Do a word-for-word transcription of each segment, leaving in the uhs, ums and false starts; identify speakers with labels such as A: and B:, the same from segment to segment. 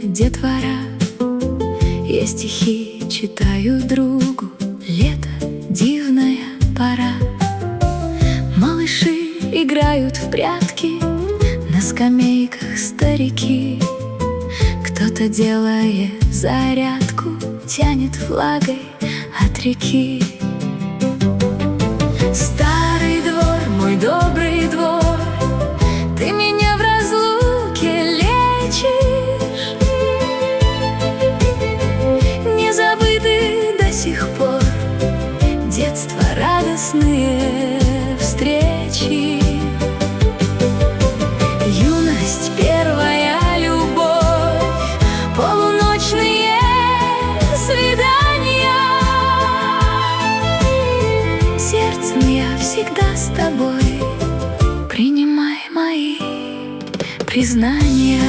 A: детвора. Я стихи читаю другу, лето — дивная пора. Малыши играют в прятки, на скамейках старики. Кто-то, делая зарядку, тянет влагой от реки. Старый двор, мой добрый двор, ты меня в разлуке лечишь. Не забыты до сих пор детства радостные встречи. Юность, первая любовь, полуночные свидания. Сердцем я всегда с тобой, принимай мои признания.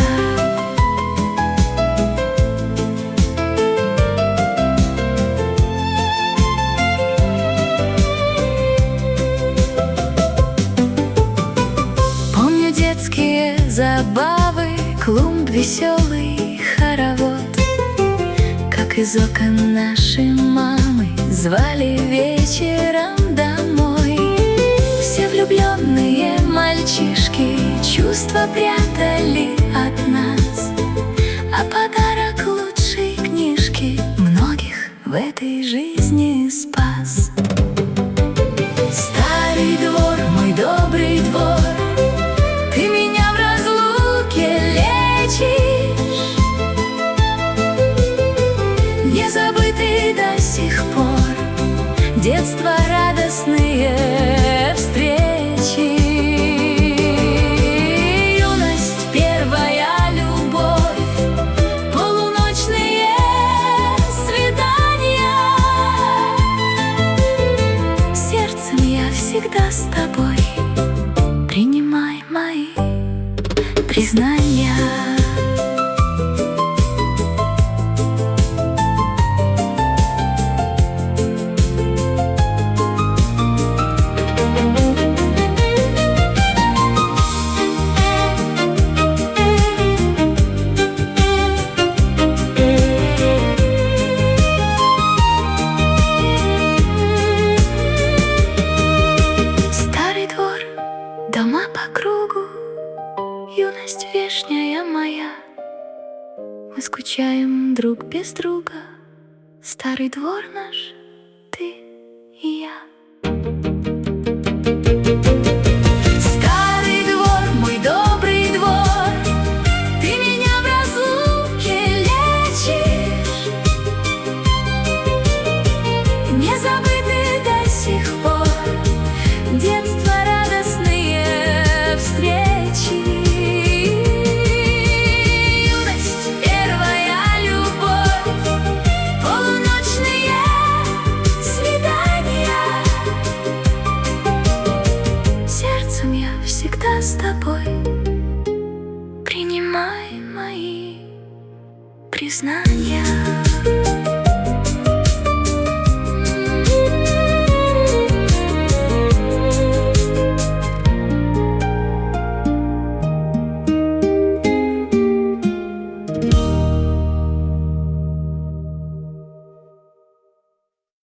A: Помню детские забавы, клумб, веселый хоровод, как из окон наши мамы звали вечером домой. Все влюбленные мальчишки чувства прятали от нас, а подарок лучшей книжки многих в этой жизни спас. Старый двор, мой добрый двор, ты меня в разлуке лечишь. Не забыты до сих пор детства радостные встречи. Юность, первая любовь, полуночные свидания. Сердцем я всегда с тобой, принимай мои признания. Дома по кругу, юность вешняя моя. Мы скучаем друг без друга, старый двор наш, ты и я. Старый двор, мой добрый двор, ты меня в разлуке лечишь. Не забыты до сих пор детство радостные встречи. Юность, первая любовь, полуночные свидания. Сердцем я всегда с тобой, принимай мои признания.